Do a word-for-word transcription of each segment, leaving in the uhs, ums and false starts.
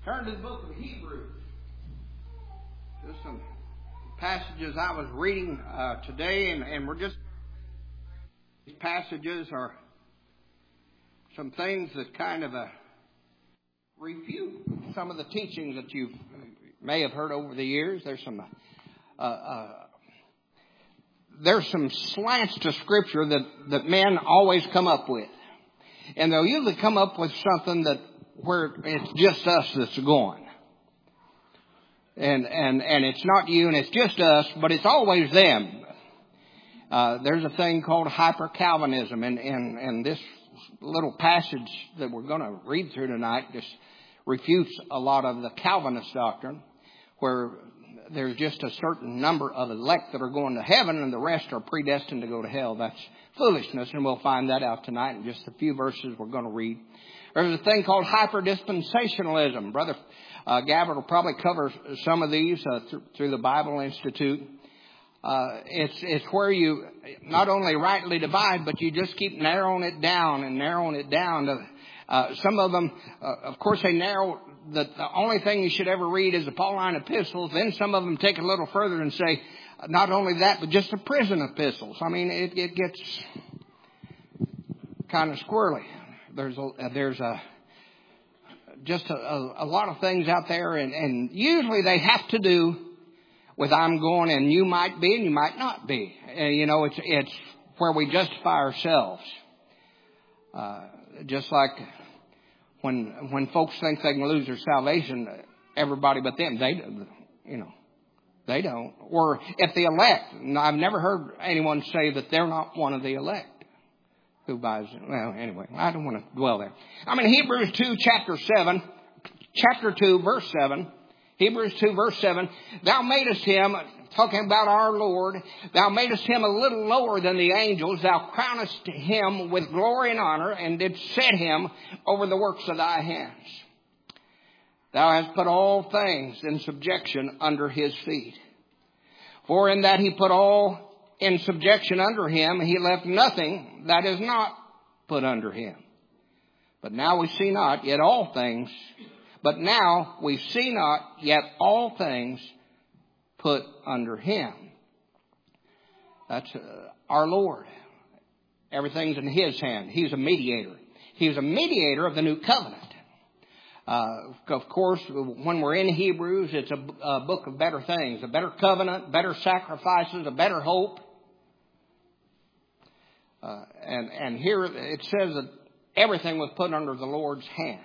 Turn to the book of Hebrews. Just some passages I was reading uh, today, and, and we're just... These passages are some things that kind of uh, refute some of the teachings that you may have heard over the years. There's some... Uh, uh, there's some slants to Scripture that, that men always come up with. And they'll usually come up with something that where it's just us that's going. And, and, and it's not you and it's just us, but it's always them. Uh, there's a thing called hyper-Calvinism. And, and, and this little passage that we're going to read through tonight just refutes a lot of the Calvinist doctrine, where there's just a certain number of elect that are going to heaven and the rest are predestined to go to hell. That's foolishness, and we'll find that out tonight in just a few verses we're going to read. There's a thing called hyper-dispensationalism. Brother uh, Gabbard will probably cover some of these uh, th- through the Bible Institute. Uh, it's, it's where you not only rightly divide, but you just keep narrowing it down and narrowing it down. To, uh, some of them, uh, of course, they narrow that the only thing you should ever read is the Pauline epistles. Then some of them take it a little further and say, not only that, but just the prison epistles. I mean, it, it gets kind of squirrely. There's a, there's a, just a, a, a lot of things out there, and, and usually they have to do with I'm going and you might be and you might not be. And, you know, it's, it's where we justify ourselves. Uh, just like when, when folks think they can lose their salvation, everybody but them, they, you know, they don't. Or if the elect, I've never heard anyone say that they're not one of the elect. Who buys it? Well, anyway, I don't want to dwell there. I mean, Hebrews two, chapter seven, chapter two, verse seven, Hebrews two, verse seven, thou madest him, talking about our Lord, thou madest him a little lower than the angels, thou crownest him with glory and honor, and didst set him over the works of thy hands. Thou hast put all things in subjection under his feet. For in that he put all in subjection under him, he left nothing that is not put under him. But now we see not yet all things, but now we see not yet all things put under him. That's uh, our Lord. Everything's in his hand. He's a mediator. He's a mediator of the new covenant. Uh, of course, when we're in Hebrews, it's a, a book of better things, a better covenant, better sacrifices, a better hope. Uh, and, and here it says that everything was put under the Lord's hand.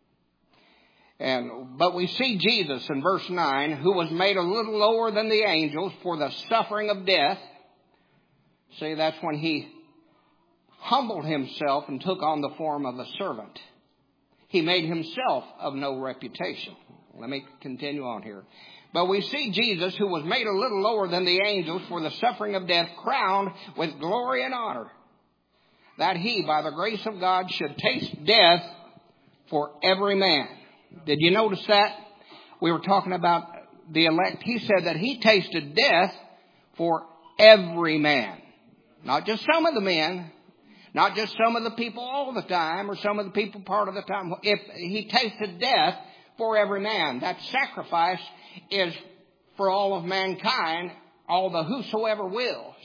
And, but we see Jesus in verse nine, who was made a little lower than the angels for the suffering of death. See, that's when he humbled himself and took on the form of a servant. He made himself of no reputation. Let me continue on here. But we see Jesus, who was made a little lower than the angels for the suffering of death, crowned with glory and honor, that he, by the grace of God, should taste death for every man. Did you notice that? We were talking about the elect. He said that he tasted death for every man. Not just some of the men. Not just some of the people all the time, or some of the people part of the time. If he tasted death for every man, that sacrifice is for all of mankind, all the whosoever wills.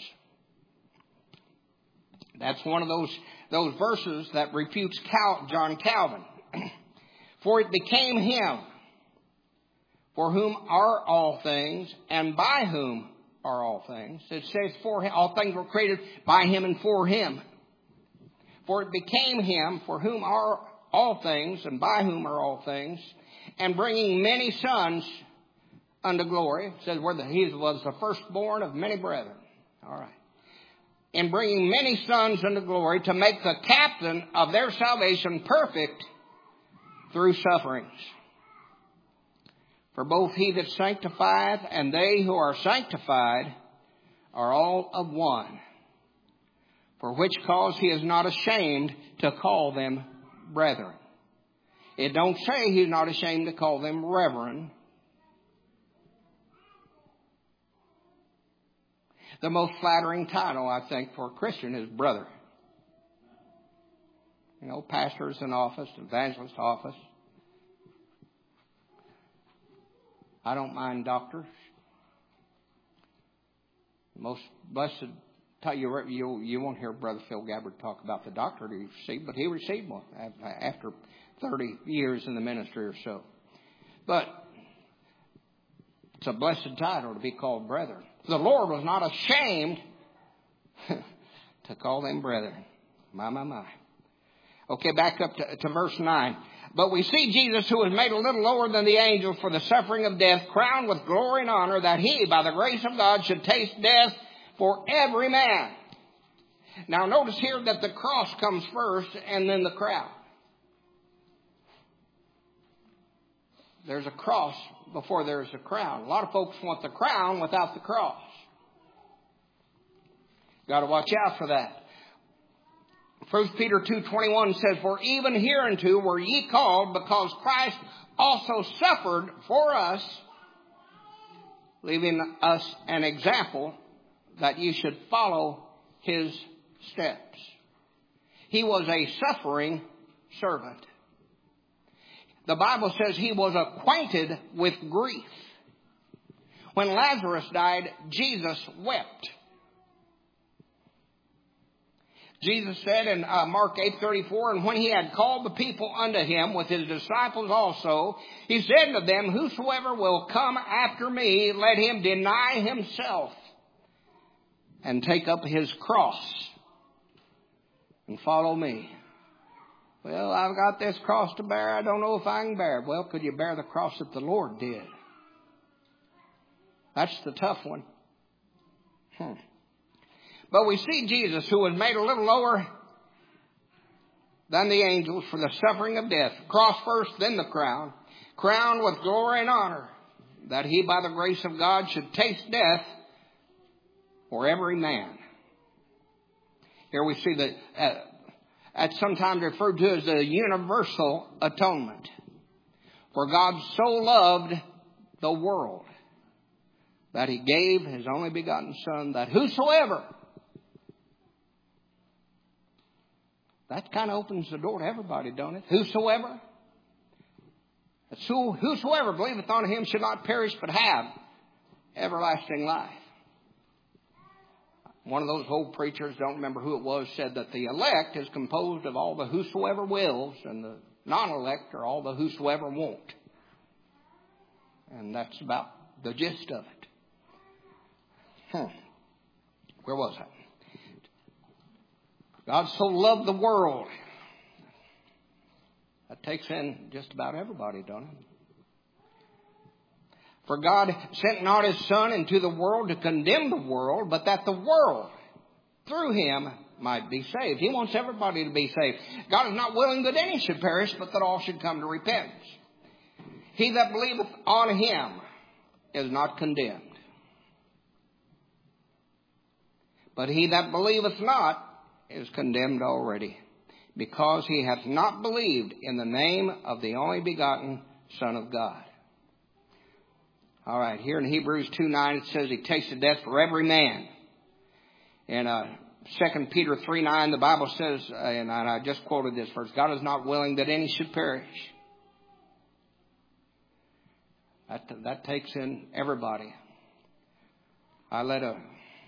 That's one of those, those verses that refutes Cal, John Calvin. For it became him, for whom are all things, and by whom are all things. It says for him, all things were created by him and for him. For it became him, for whom are all things, and by whom are all things, and bringing many sons unto glory. It says where the, he was the firstborn of many brethren. All right. In bringing many sons unto glory, to make the captain of their salvation perfect through sufferings. For both he that sanctifieth and they who are sanctified are all of one. For which cause he is not ashamed to call them brethren. It don't say he's not ashamed to call them reverend. The most flattering title, I think, for a Christian is brother. You know, pastor's in office, evangelist office. I don't mind doctors. Most blessed, tell you, you, you won't hear Brother Phil Gabbard talk about the doctorate he received, but he received one after thirty years in the ministry or so. But it's a blessed title to be called brethren. The Lord was not ashamed to call them brethren. My, my, my. Okay, back up to, to verse nine. But we see Jesus, who was made a little lower than the angels for the suffering of death, crowned with glory and honor, that he, by the grace of God, should taste death for every man. Now notice here that the cross comes first and then the crown. There's a cross before there's a crown. A lot of folks want the crown without the cross. Got to watch out for that. First Peter two twenty-one says, for even hereunto were ye called, because Christ also suffered for us, leaving us an example that you should follow his steps. He was a suffering servant. The Bible says he was acquainted with grief. When Lazarus died, Jesus wept. Jesus said in uh, Mark eight thirty-four, and when he had called the people unto him with his disciples also, he said to them, whosoever will come after me, let him deny himself and take up his cross and follow me. Well, I've got this cross to bear. I don't know if I can bear it. Well, could you bear the cross that the Lord did? That's the tough one. Hmm. But we see Jesus, who was made a little lower than the angels for the suffering of death. Cross first, then the crown. Crowned with glory and honor, that he by the grace of God should taste death for every man. Here we see that uh, that's sometimes referred to as the universal atonement. For God so loved the world that he gave his only begotten Son, that whosoever... That kind of opens the door to everybody, don't it? Whosoever. So, whosoever believeth on him should not perish but have everlasting life. One of those old preachers, don't remember who it was, said that the elect is composed of all the whosoever wills, and the non-elect are all the whosoever won't. And that's about the gist of it. Hmm. Where was I? God so loved the world. That takes in just about everybody, don't it? For God sent not his Son into the world to condemn the world, but that the world through him might be saved. He wants everybody to be saved. God is not willing that any should perish, but that all should come to repentance. He that believeth on him is not condemned. But he that believeth not is condemned already, because he hath not believed in the name of the only begotten Son of God. All right, here in Hebrews two nine it says he tasted death for every man. In uh, Second Peter three nine the Bible says, uh, and I just quoted this verse, God is not willing that any should perish. That, that takes in everybody. I led a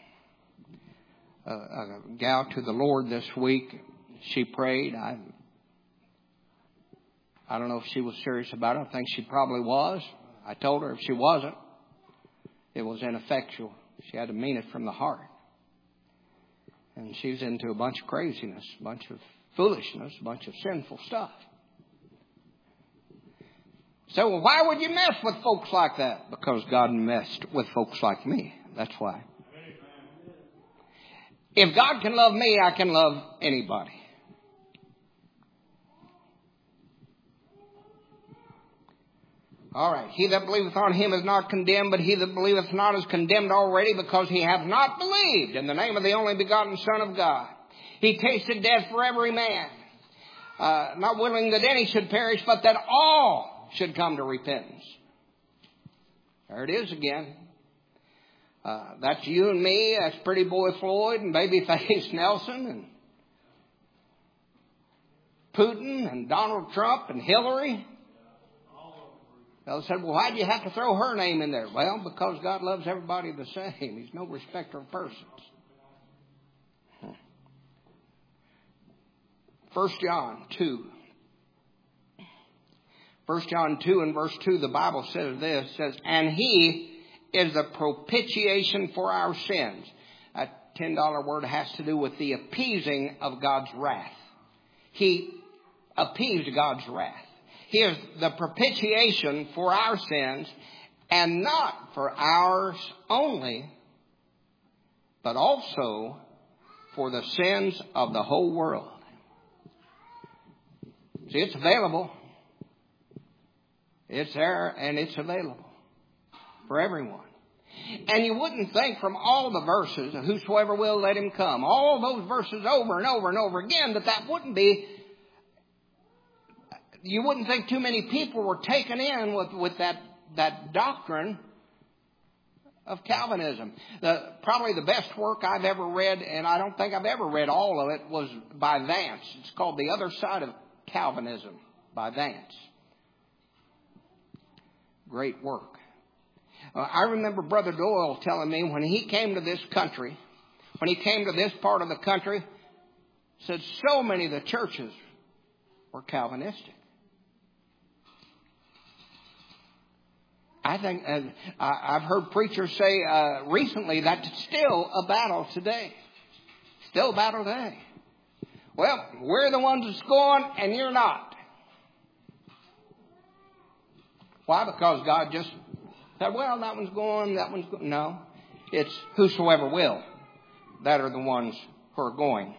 A, a gal to the Lord this week. She prayed. I I don't know if she was serious about it. I think she probably was. I told her if she wasn't, it was ineffectual. She had to mean it from the heart. And she's into a bunch of craziness, a bunch of foolishness, a bunch of sinful stuff. So well, why would you mess with folks like that? Because God messed with folks like me. That's why. If God can love me, I can love anybody. All right. He that believeth on him is not condemned, but he that believeth not is condemned already, because he hath not believed in the name of the only begotten Son of God. He tasted death for every man, uh, not willing that any should perish, but that all should come to repentance. There it is again. Uh, that's you and me. That's Pretty Boy Floyd and Babyface Nelson and Putin and Donald Trump and Hillary. They said, well, why do you have to throw her name in there? Well, because God loves everybody the same. He's no respecter of persons. First John two. First John two and verse two, the Bible says this, says, and He is the propitiation for our sins. That ten dollar word has to do with the appeasing of God's wrath. He appeased God's wrath. He is the propitiation for our sins, and not for ours only, but also for the sins of the whole world. See, it's available. It's there and it's available for everyone. And you wouldn't think from all the verses, whosoever will, let him come, all those verses over and over and over again, that that wouldn't be, you wouldn't think too many people were taken in with, with that, that doctrine of Calvinism. The, probably the best work I've ever read, and I don't think I've ever read all of it, was by Vance. It's called The Other Side of Calvinism by Vance. Great work. Uh, I remember Brother Doyle telling me when he came to this country, when he came to this part of the country, said so many of the churches were Calvinistic. I think uh, I, I've heard preachers say uh, recently that it's still a battle today. Still a battle today. Well, we're the ones that's going and you're not. Why? Because God just said, well, that one's going, that one's going. No, it's whosoever will. That are the ones who are going.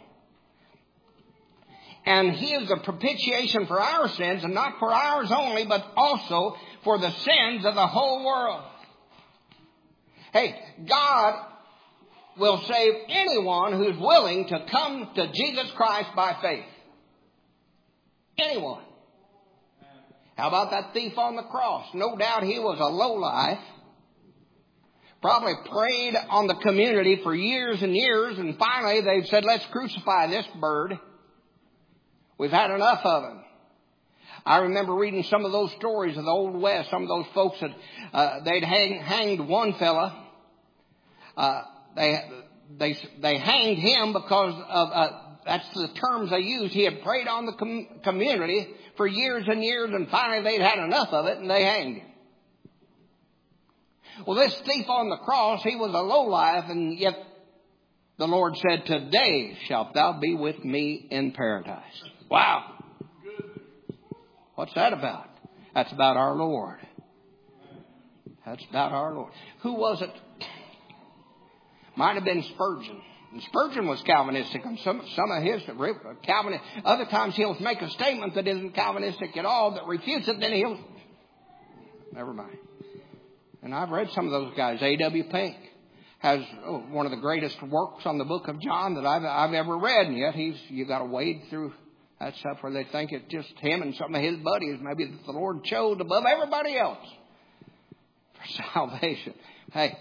And He is the propitiation for our sins, and not for ours only, but also for the sins of the whole world. Hey, God will save anyone who's willing to come to Jesus Christ by faith. Anyone. How about that thief on the cross? No doubt he was a lowlife. Probably preyed on the community for years and years, and finally they said, let's crucify this bird. We've had enough of him. I remember reading some of those stories of the Old West. Some of those folks that uh, they'd hang, hanged one fella. Uh, they they they hanged him because of uh, that's the terms they used. He had preyed on the com- community for years and years, and finally they'd had enough of it, and they hanged him. Well, this thief on the cross, he was a lowlife, and yet the Lord said, today shalt thou be with me in paradise. Wow. What's that about? That's about our Lord. That's about our Lord. Who was it? Might have been Spurgeon. And Spurgeon was Calvinistic on some, some of his Calvinist. Other times he'll make a statement that isn't Calvinistic at all, that refutes it, then he'll... Never mind. And I've read some of those guys. A W Pink has oh, one of the greatest works on the book of John that I've, I've ever read. And yet he's you got to wade through that stuff where they think it's just him and some of his buddies maybe that the Lord chose above everybody else for salvation. Hey.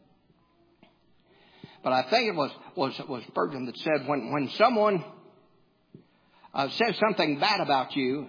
But I think it was, was, was Spurgeon that said when, when someone uh, says something bad about you,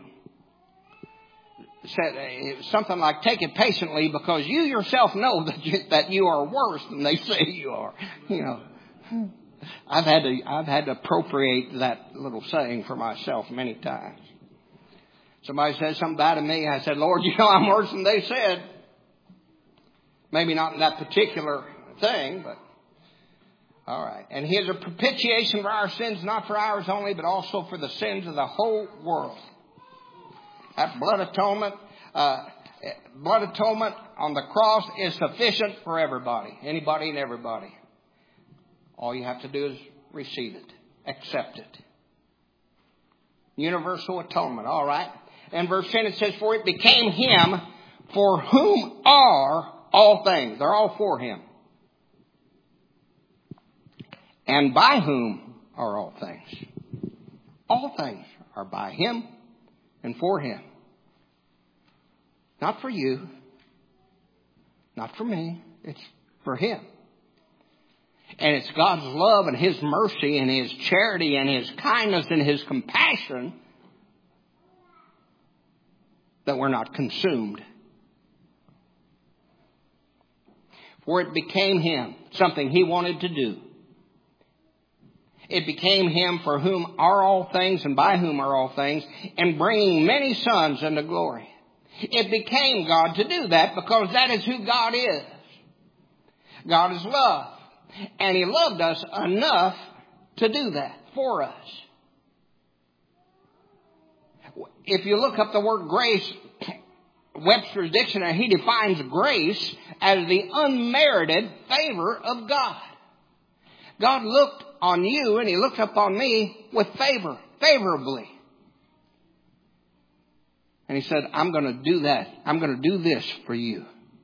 said uh, something like, take it patiently because you yourself know that you, that you are worse than they say you are. You know, I've had to, I've had to appropriate that little saying for myself many times. Somebody says something bad to me. I said, Lord, you know I'm worse than they said. Maybe not in that particular thing, but all right. And He is a propitiation for our sins, not for ours only, but also for the sins of the whole world. That blood atonement, uh, blood atonement on the cross is sufficient for everybody, anybody and everybody. All you have to do is receive it, accept it. Universal atonement, all right. And verse ten, it says, for it became Him for whom are all things. They're all for Him. And by whom are all things. All things are by Him and for Him. Not for you. Not for me. It's for Him. And it's God's love and His mercy and His charity and His kindness and His compassion that we're not consumed For it became him, something he wanted to do. It became him for whom are all things and by whom are all things, and bringing many sons into glory. It became God to do that because that is who God is. God is love. And he loved us enough to do that for us. If you look up the word grace, Webster's Dictionary, he defines grace as the unmerited favor of God. God looked on you and he looked upon me with favor, favorably. And he said, I'm going to do that. I'm going to do this for you.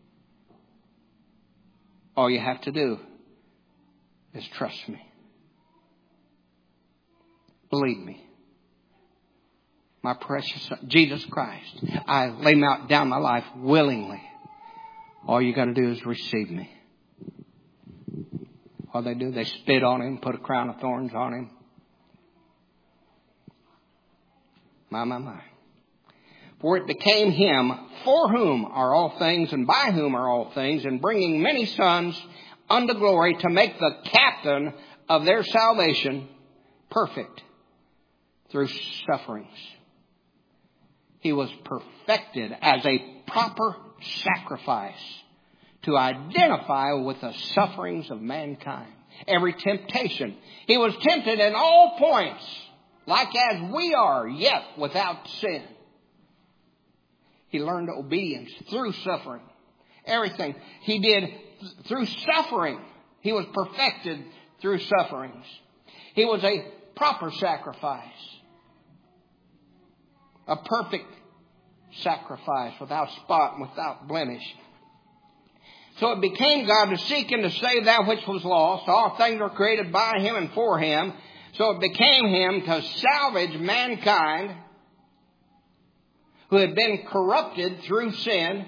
All you have to do is trust me. Believe me. My precious Son, Jesus Christ. I lay down my life willingly. All you got to do is receive me. What they do, they spit on him, put a crown of thorns on him. My, my, my. For it became him for whom are all things and by whom are all things, and bringing many sons unto glory, to make the captain of their salvation perfect through sufferings. He was perfected as a proper sacrifice to identify with the sufferings of mankind. Every temptation. He was tempted in all points, like as we are, yet without sin. He learned obedience through suffering. Everything he did through suffering. He was perfected through sufferings. He was a proper sacrifice. A perfect sacrifice without spot and without blemish. So it became God to seek and to save that which was lost. All things were created by him and for him. So it became him to salvage mankind who had been corrupted through sin.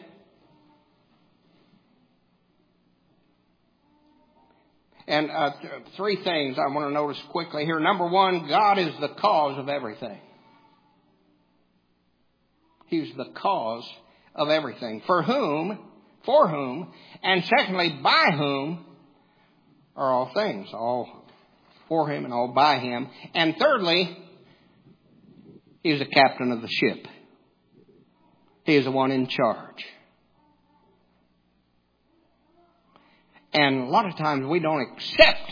And uh, th- three things I want to notice quickly here. Number one, God is the cause of everything. He's the cause of everything. For whom, for whom, and secondly, by whom are all things. All for him and all by him. And thirdly, he's the captain of the ship. He is the one in charge. And a lot of times we don't accept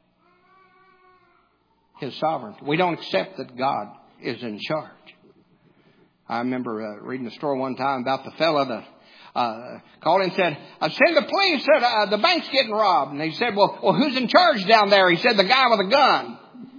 his sovereignty. We don't accept that God is in charge. I remember uh, reading a story one time about the fellow that uh, called and said, I send the police, said, uh, the bank's getting robbed. And he said, well, well, who's in charge down there? He said, the guy with a gun.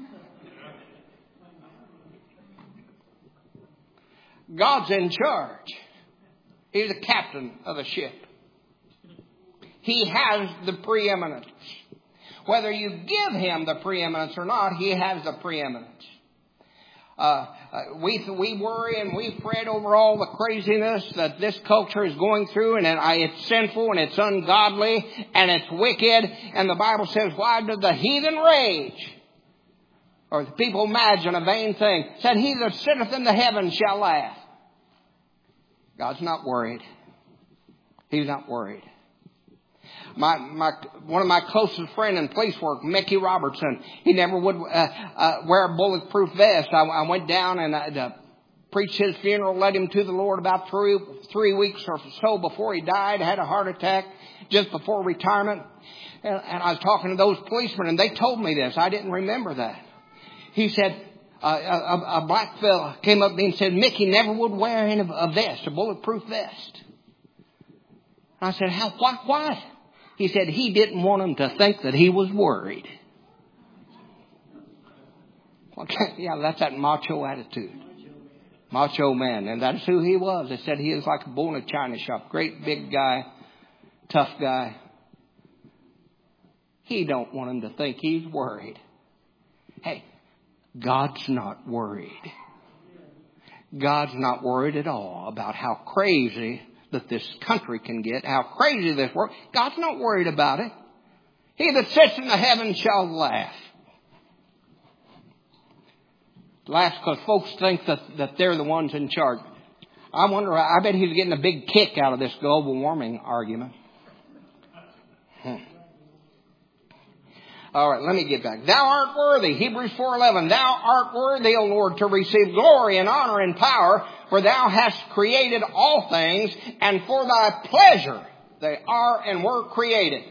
God's in charge. He's the captain of the ship. He has the preeminence. Whether you give him the preeminence or not, he has the preeminence. Uh, uh, we we worry and we fret over all the craziness that this culture is going through, and it's sinful and it's ungodly and it's wicked. And the Bible says, why does the heathen rage? Or the people imagine a vain thing. Said, he that sitteth in the heavens shall laugh. God's not worried. He's not worried. My, my, one of my closest friends in police work, Mickey Robertson, he never would uh, uh, wear a bulletproof vest. I, I went down and I uh, preached his funeral, led him to the Lord about three, three weeks or so before he died, had a heart attack just before retirement. And, and I was talking to those policemen and they told me this. I didn't remember that. He said, uh, a, a black fella came up to me and said, Mickey never would wear any, a vest, a bulletproof vest. And I said, how, why, why? He said he didn't want them to think that he was worried. Okay, yeah, that's that macho attitude. Macho man. And that's who he was. They said he is like a bull in a china shop. Great big guy. Tough guy. He don't want them to think he's worried. Hey, God's not worried. God's not worried at all about how crazy that this country can get, how crazy this world. God's not worried about it. He that sits in the heavens shall laugh. Laugh because folks think that, that they're the ones in charge. I wonder, I bet he's getting a big kick out of this global warming argument. Hmm. All right, let me get back. Thou art worthy, Hebrews four eleven. Thou art worthy, O Lord, to receive glory and honor and power, for thou hast created all things, and for thy pleasure they are and were created.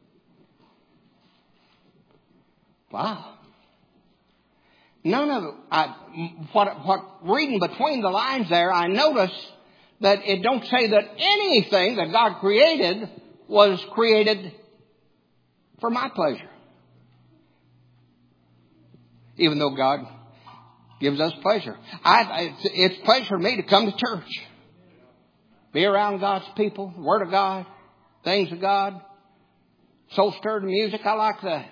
Wow. None of it, I, what, what, reading between the lines there, I notice that it don't say that anything that God created was created for my pleasure. Even though God gives us pleasure. I, it's, it's pleasure for me to come to church. Be around God's people, the Word of God, things of God. Soul stirred music, I like that.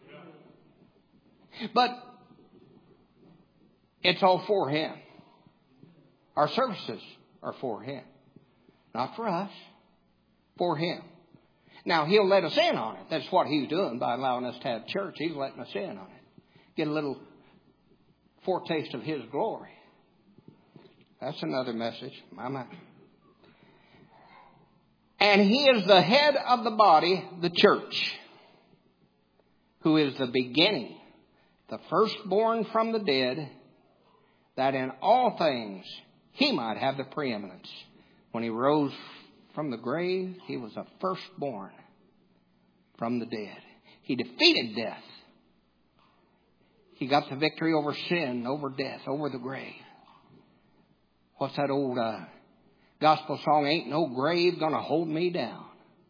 But it's all for Him. Our services are for Him. Not for us. For Him. Now, He'll let us in on it. That's what He's doing by allowing us to have church. He's letting us in on it. Get a little foretaste of His glory. That's another message. My, my. And He is the head of the body, the church, who is the beginning, the firstborn from the dead, that in all things He might have the preeminence. When He rose from the grave, He was the firstborn from the dead. He defeated death. He got the victory over sin, over death, over the grave. What's that old uh, gospel song? Ain't no grave gonna hold me down.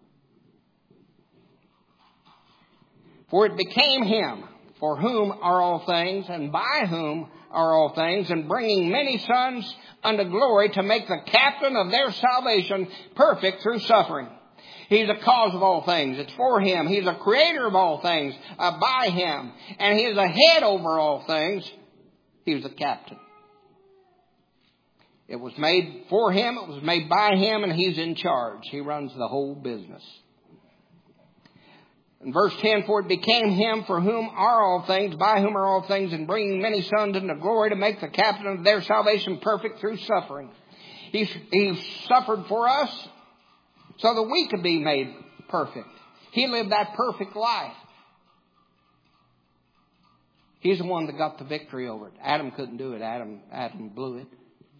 For it became Him, for whom are all things, and by whom are all things, and bringing many sons unto glory, to make the captain of their salvation perfect through suffering. He's the cause of all things. It's for Him. He's the creator of all things, uh, by Him. And He is the head over all things. He's the captain. It was made for Him. It was made by Him, and He's in charge. He runs the whole business. In verse ten, for it became Him for whom are all things, by whom are all things, and bringing many sons into glory, to make the captain of their salvation perfect through suffering. He, he suffered for us so that we could be made perfect. He lived that perfect life. He's the one that got the victory over it. Adam couldn't do it. Adam, Adam blew it.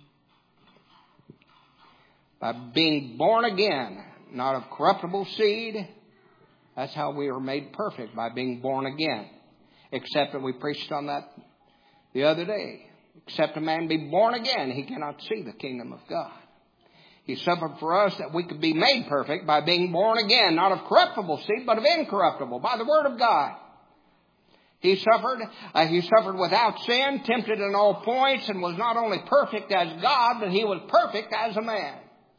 By being born again, not of corruptible seed. That's how we were made perfect, by being born again. Except that we preached on that the other day. Except a man be born again, he cannot see the kingdom of God. He suffered for us that we could be made perfect by being born again, not of corruptible seed, but of incorruptible, by the word of God. He suffered, uh, he suffered without sin, tempted in all points, and was not only perfect as God, but He was perfect as a man.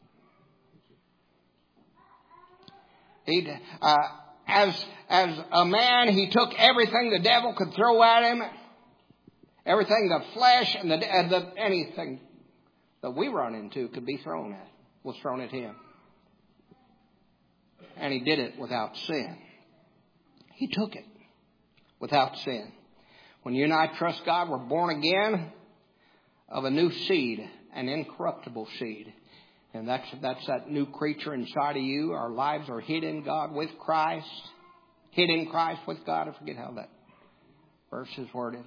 He, uh, as, as a man, He took everything the devil could throw at Him, everything the flesh and the, uh, the anything that we run into could be thrown at, was thrown at Him. And He did it without sin. He took it without sin. When you and I trust God, we're born again of a new seed, an incorruptible seed. And that's, that's that new creature inside of you. Our lives are hid in God with Christ. Hid in Christ with God. I forget how that verse is worded.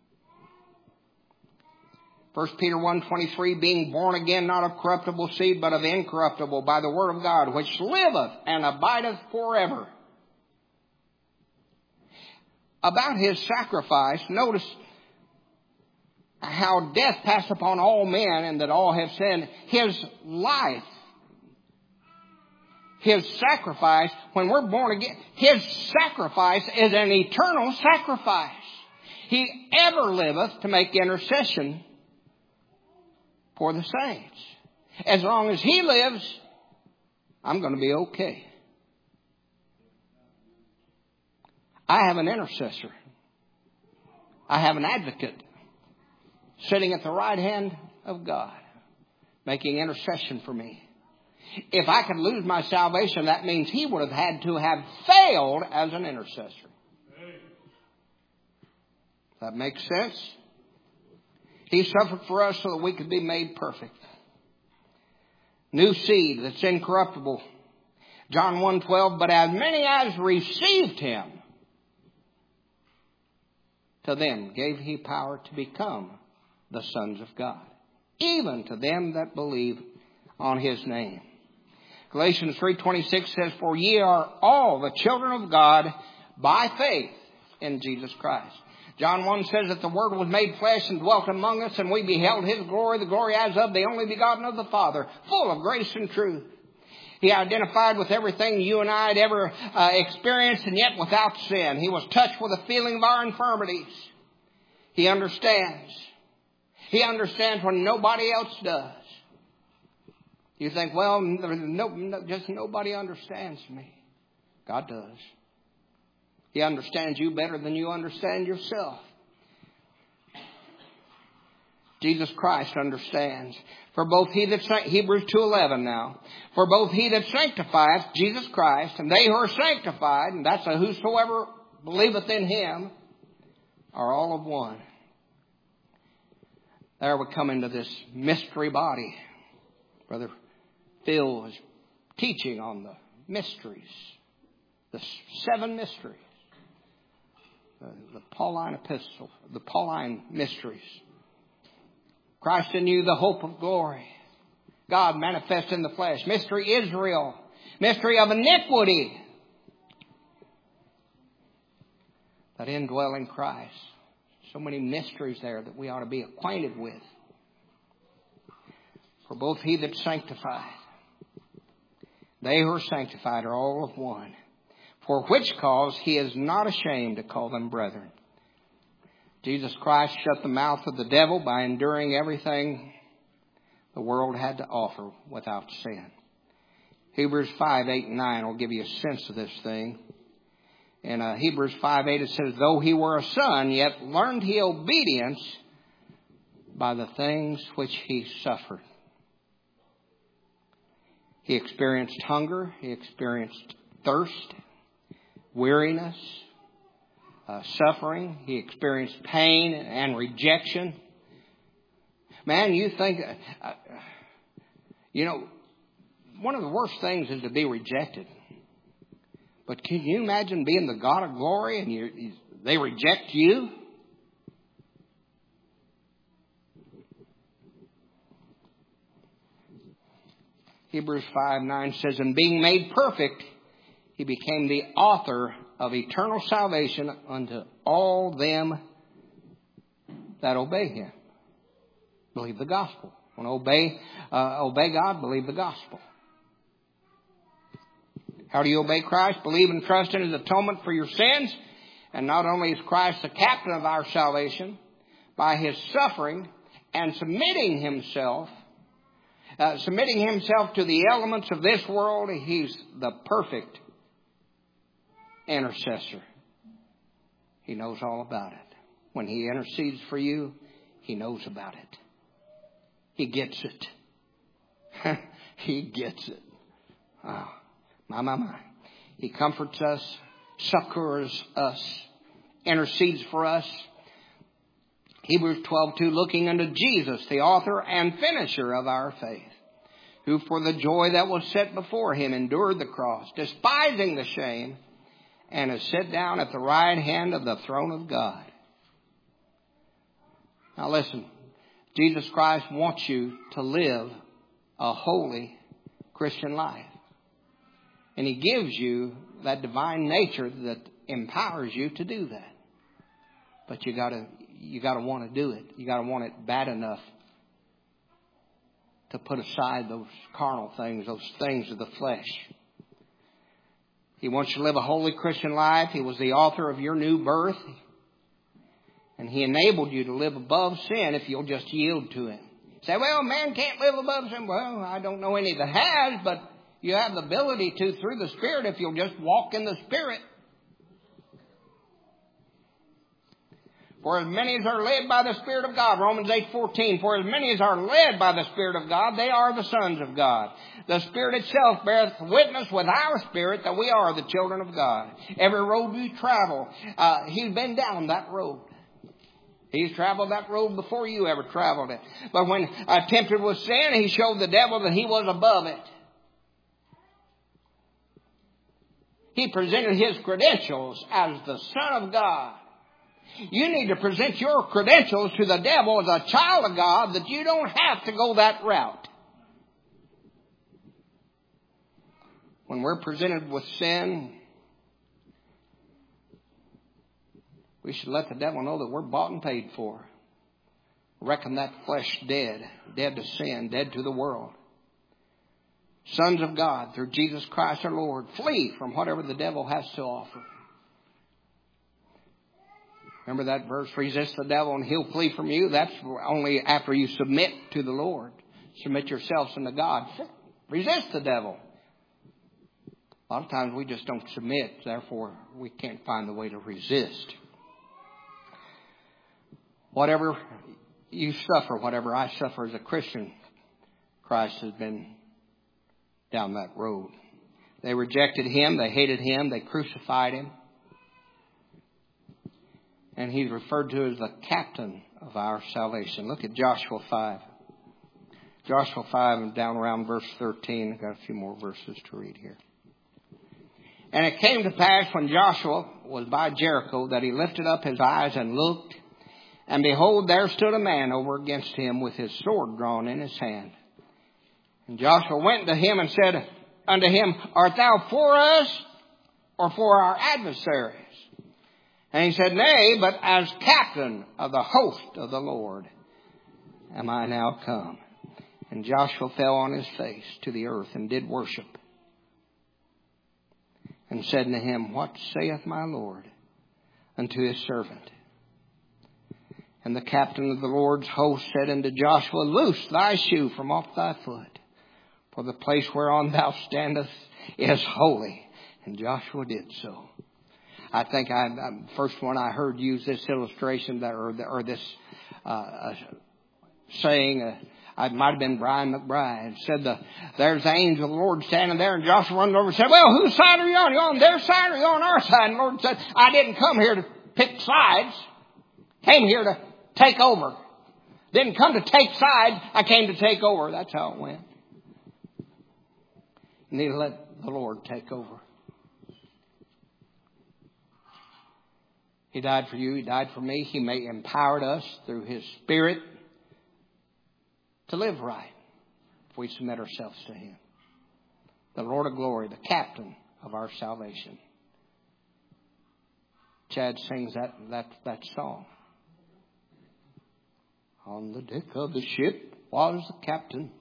First Peter one twenty-three, being born again, not of corruptible seed, but of incorruptible, by the word of God, which liveth and abideth forever. About His sacrifice, notice how death passed upon all men, and that all have sinned. His life, His sacrifice, when we're born again, His sacrifice is an eternal sacrifice. He ever liveth to make intercession for the saints. As long as He lives, I'm going to be okay. I have an intercessor. I have an advocate sitting at the right hand of God, making intercession for me. If I could lose my salvation, that means He would have had to have failed as an intercessor. That makes sense? He suffered for us so that we could be made perfect. New seed that's incorruptible. John one twelve, but as many as received him, to them gave he power to become the sons of God, even to them that believe on his name. Galatians three twenty-six says, for ye are all the children of God by faith in Jesus Christ. John one says that the Word was made flesh and dwelt among us, and we beheld his glory, the glory as of the only begotten of the Father, full of grace and truth. He identified with everything you and I had ever uh, experienced, and yet without sin. He was touched with the feeling of our infirmities. He understands. He understands when nobody else does. You think, well, no, no, just nobody understands me. God does. He understands you better than you understand yourself. Jesus Christ understands. For both he that, Hebrews two eleven now, for both he that sanctifieth, Jesus Christ, and they who are sanctified, and that's a whosoever believeth in him, are all of one. There we come into this mystery body. Brother Phil is teaching on the mysteries, the seven mysteries. The, the Pauline epistle, the Pauline mysteries. Christ in you, the hope of glory. God manifest in the flesh. Mystery Israel. Mystery of iniquity. That indwelling Christ. So many mysteries there that we ought to be acquainted with. For both he that sanctified, they who are sanctified are all of one. For which cause he is not ashamed to call them brethren. Jesus Christ shut the mouth of the devil by enduring everything the world had to offer without sin. Hebrews five, eight, and nine will give you a sense of this thing. In uh, Hebrews five, eight it says, though he were a son, yet learned he obedience by the things which he suffered. He experienced hunger. He experienced thirst, weariness, uh, suffering. He experienced pain and rejection. Man, you think, uh, you know, one of the worst things is to be rejected. But can you imagine being the God of glory and you, you, they reject you? Hebrews five nine says, and being made perfect, he became the author of eternal salvation unto all them that obey him. Believe the gospel. When obey, uh, obey God, believe the gospel. How do you obey Christ? Believe and trust in his atonement for your sins. And not only is Christ the captain of our salvation, by his suffering and submitting himself, uh, submitting himself to the elements of this world, he's the perfect intercessor. He knows all about it. When he intercedes for you, he knows about it. He gets it. He gets it. Oh, my, my, my. He comforts us, succors us, intercedes for us. Hebrews twelve two, looking unto Jesus, the author and finisher of our faith, who for the joy that was set before him endured the cross, despising the shame, and is set down at the right hand of the throne of God. Now listen, Jesus Christ wants you to live a holy Christian life. And he gives you that divine nature that empowers you to do that. But you gotta, you gotta want to do it. You gotta want it bad enough to put aside those carnal things, those things of the flesh. He wants you to live a holy Christian life. He was the author of your new birth. And he enabled you to live above sin if you'll just yield to him. Say, well, man can't live above sin. Well, I don't know any that has, but you have the ability to through the Spirit if you'll just walk in the Spirit. For as many as are led by the Spirit of God, Romans eight fourteen, for as many as are led by the Spirit of God, they are the sons of God. The Spirit itself beareth witness with our spirit that we are the children of God. Every road you travel, uh, he's been down that road. He's traveled that road before you ever traveled it. But when uh, tempted with sin, he showed the devil that he was above it. He presented his credentials as the Son of God. You need to present your credentials to the devil as a child of God, that you don't have to go that route. When we're presented with sin, we should let the devil know that we're bought and paid for. Reckon that flesh dead, dead to sin, dead to the world. Sons of God, through Jesus Christ our Lord, flee from whatever the devil has to offer. Remember that verse, resist the devil and he'll flee from you? That's only after you submit to the Lord. Submit yourselves unto God. Resist the devil. A lot of times we just don't submit, therefore we can't find the way to resist. Whatever you suffer, whatever I suffer as a Christian, Christ has been down that road. They rejected him, they hated him, they crucified him. And he's referred to as the captain of our salvation. Look at Joshua five. Joshua five and down around verse thirteen. I've got a few more verses to read here. And it came to pass when Joshua was by Jericho that he lifted up his eyes and looked. And behold, there stood a man over against him with his sword drawn in his hand. And Joshua went to him and said unto him, Art thou for us or for our adversaries? And he said, Nay, but as captain of the host of the Lord am I now come. And Joshua fell on his face to the earth and did worship. And said unto him, What saith my Lord unto his servant? And the captain of the Lord's host said unto Joshua, Loose thy shoe from off thy foot, for the place whereon thou standest is holy. And Joshua did so. I think I, the first one I heard use this illustration that, or, or this uh, uh, saying. Uh, it might have been Brian McBride. Said the there's the angel of the Lord standing there, and Joshua runs over and said, "Well, whose side are you on? Are you on their side or are you on our side?" And the Lord said, "I didn't come here to pick sides. Came here to take over. Didn't come to take sides. I came to take over." That's how it went. You need to let the Lord take over. He died for you. He died for me. He may empowered us through His Spirit to live right if we submit ourselves to Him. The Lord of glory, the captain of our salvation. Chad sings that, that, that song. On the deck of the ship was the captain.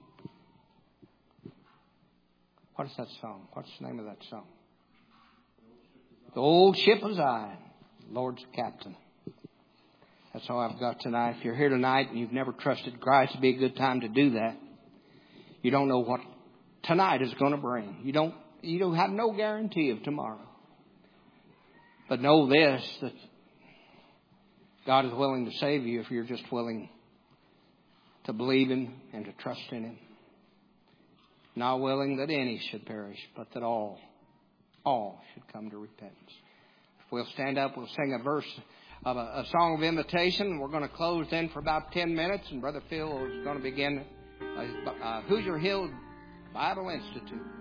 What is that song? What's the name of that song? The old ship of Zion. Lord's captain. That's all I've got tonight. If you're here tonight and you've never trusted Christ, it'd be a good time to do that. You don't know what tonight is going to bring. You don't, you don't have no guarantee of tomorrow. But know this, that God is willing to save you if you're just willing to believe Him and to trust in Him. Not willing that any should perish, but that all, all should come to repentance. We'll stand up. We'll sing a verse of a, a song of invitation. We're going to close then for about ten minutes. And Brother Phil is going to begin uh, uh, Hoosier Hill Bible Institute.